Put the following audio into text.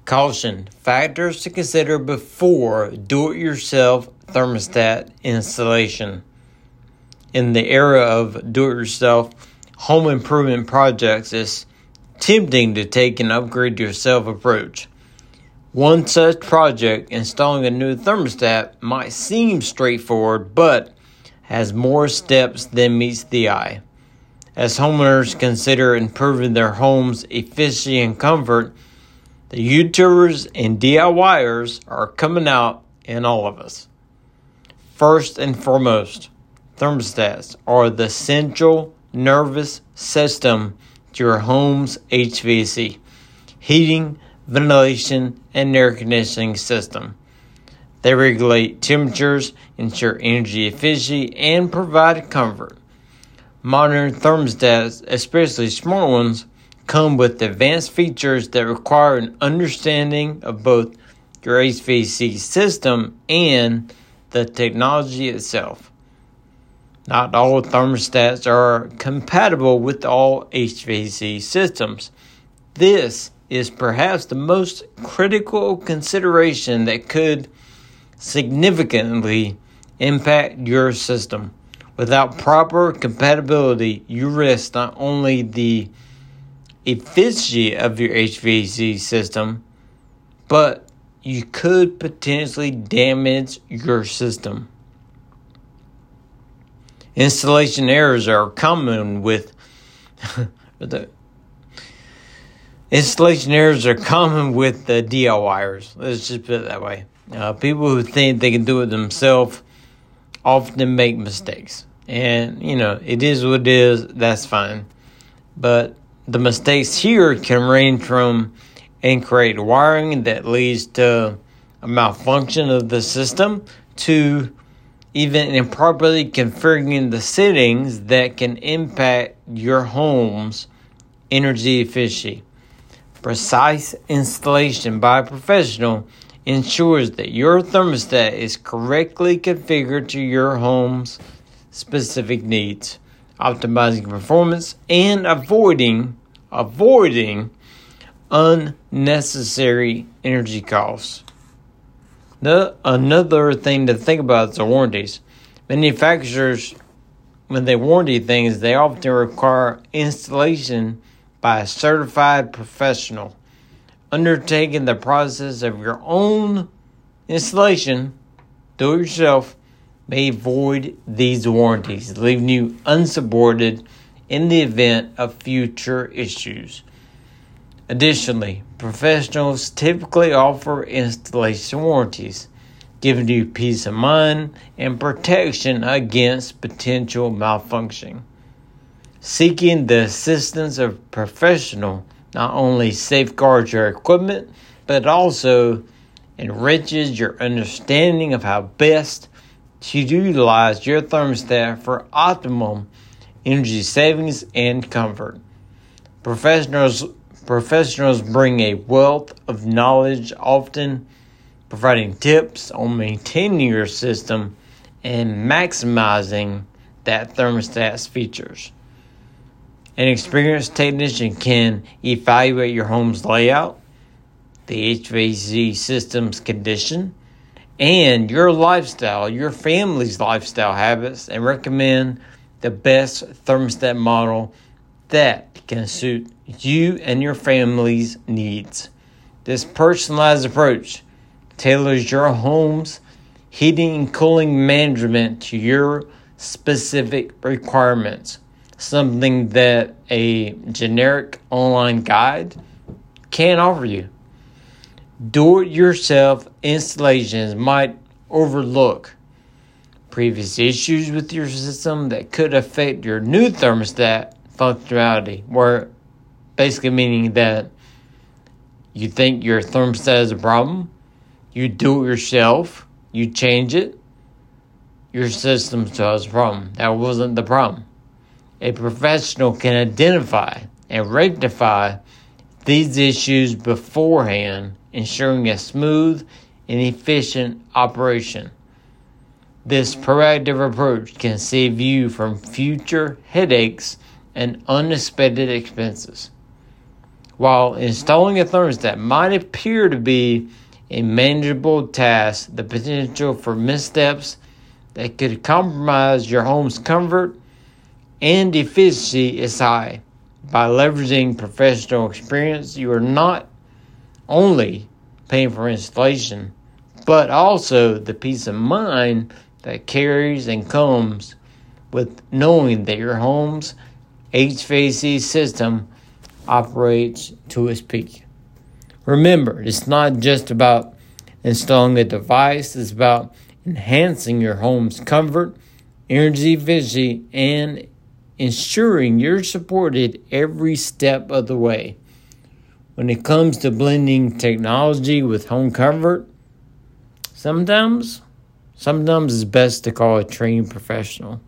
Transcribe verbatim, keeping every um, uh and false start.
Caution: factors to consider before do-it-yourself thermostat installation. In the era of do-it-yourself home improvement projects, it's tempting to take an upgrade-yourself approach. One such project, installing a new thermostat, might seem straightforward, but has more steps than meets the eye. As homeowners consider improving their home's efficiency and comfort, the YouTubers and DIYers are coming out in all of us. First and foremost, thermostats are the central nervous system to your home's H V A C, heating, ventilation, and air conditioning system. They regulate temperatures, ensure energy efficiency, and provide comfort. Modern thermostats, especially smart ones, come with advanced features that require an understanding of both your H V A C system and the technology itself. Not all thermostats are compatible with all H V A C systems. This is perhaps the most critical consideration that could significantly impact your system. Without proper compatibility, you risk not only the efficiency of your H V A C system, but you could potentially damage your system. Installation errors are common with the installation errors are common with the DIYers. Let's just put it that way. Uh, people who think they can do it themselves often make mistakes, and you know it is what it is. That's fine, but the mistakes here can range from incorrect wiring that leads to a malfunction of the system to even improperly configuring the settings that can impact your home's energy efficiency. Precise installation by a professional ensures that your thermostat is correctly configured to your home's specific needs, optimizing performance and avoiding avoiding unnecessary energy costs. The, another thing to think about is the warranties. Manufacturers, when they warranty things, they often require installation by a certified professional. Undertaking the process of your own installation, do it yourself, may void these warranties, leaving you unsupported in the event of future issues. Additionally, professionals typically offer installation warranties, giving you peace of mind and protection against potential malfunction. Seeking the assistance of a professional not only safeguards your equipment, but also enriches your understanding of how best to utilize your thermostat for optimum energy savings and comfort. Professionals Professionals bring a wealth of knowledge, often providing tips on maintaining your system and maximizing that thermostat's features. An experienced technician can evaluate your home's layout, the H V A C system's condition, and your lifestyle, your family's lifestyle habits, and recommend the best thermostat model that can suit you and your family's needs. This personalized approach tailors your home's heating and cooling management to your specific requirements, something that a generic online guide can't offer you. Do-it-yourself installations might overlook previous issues with your system that could affect your new thermostat functionality, where basically meaning that you think your thermostat is a problem, you do it yourself, you change it, your system still has a problem. That wasn't the problem. A professional can identify and rectify these issues beforehand, ensuring a smooth and efficient operation. This proactive approach can save you from future headaches and unexpected expenses. While installing a thermostat might appear to be a manageable task, the potential for missteps that could compromise your home's comfort and efficiency is high. By leveraging professional experience, you are not only paying for installation, but also the peace of mind that carries and comes with knowing that your home's H V A C system operates to its peak. Remember, it's not just about installing a device, it's about enhancing your home's comfort, energy efficiency, and ensuring you're supported every step of the way. When it comes to blending technology with home comfort, sometimes, sometimes it's best to call a trained professional.